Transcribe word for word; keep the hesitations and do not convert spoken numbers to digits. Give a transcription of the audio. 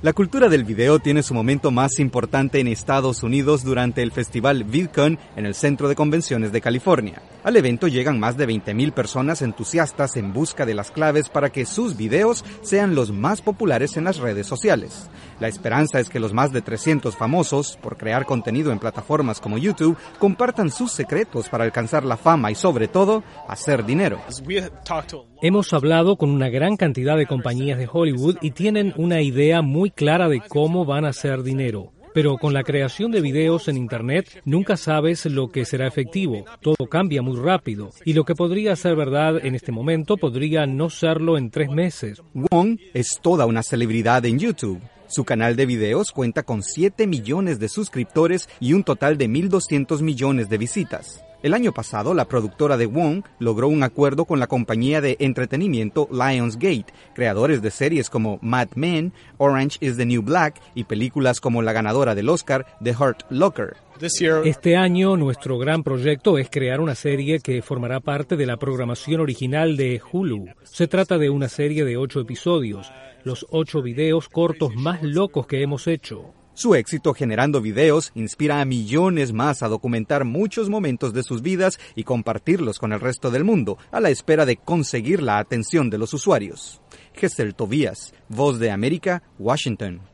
La cultura del video tiene su momento más importante en Estados Unidos durante el festival VidCon en el Centro de Convenciones de California. Al evento llegan más de veinte mil personas entusiastas en busca de las claves para que sus videos sean los más populares en las redes sociales. La esperanza es que los más de trescientos famosos, por crear contenido en plataformas como YouTube, compartan sus secretos para alcanzar la fama y, sobre todo, hacer dinero. Hemos hablado con una gran cantidad de compañías de Hollywood y tienen una idea muy clara de cómo van a hacer dinero. Pero con la creación de videos en Internet, nunca sabes lo que será efectivo. Todo cambia muy rápido. Y lo que podría ser verdad en este momento podría no serlo en tres meses. Wong es toda una celebridad en YouTube. Su canal de videos cuenta con siete millones de suscriptores y un total de mil doscientos millones de visitas. El año pasado, la productora de Wong logró un acuerdo con la compañía de entretenimiento Lionsgate, creadores de series como Mad Men, Orange is the New Black y películas como la ganadora del Oscar, The Hurt Locker. Este año, nuestro gran proyecto es crear una serie que formará parte de la programación original de Hulu. Se trata de una serie de ocho episodios, los ocho videos cortos más locos que hemos hecho. Su éxito generando videos inspira a millones más a documentar muchos momentos de sus vidas y compartirlos con el resto del mundo, a la espera de conseguir la atención de los usuarios. Gesell Tobías, Voz de América, Washington.